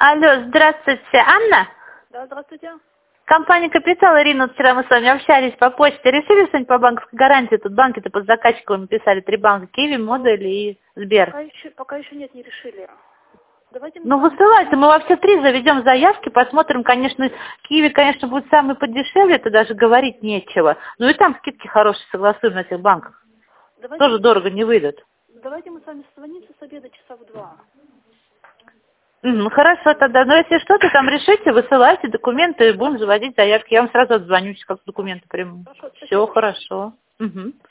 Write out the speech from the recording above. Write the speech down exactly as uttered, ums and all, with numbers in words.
Алло, здравствуйте, Анна? Да, здравствуйте. Компания «Капитал», Ирина, вот вчера мы с вами общались по почте. Решили что-нибудь по банковской гарантии? Тут банки-то под заказчиком написали три банка: Киви, Модуль и Сбер. Пока еще, пока еще нет, не решили. Давайте мы Ну, с вами- высылайте, мы во все три заведем заявки, посмотрим, конечно, Киви, конечно, будет самый подешевле, это даже говорить нечего. Ну и там скидки хорошие, согласуем на этих банках. давайте, Тоже дорого не выйдут. давайте мы с вами созвонимся с обеда часа в два. Ну, хорошо тогда. Но если что-то там решите, высылайте документы, и будем заводить заявки. Я вам сразу отзвонюсь, как документы приму. Хорошо, спасибо. Все хорошо. Угу.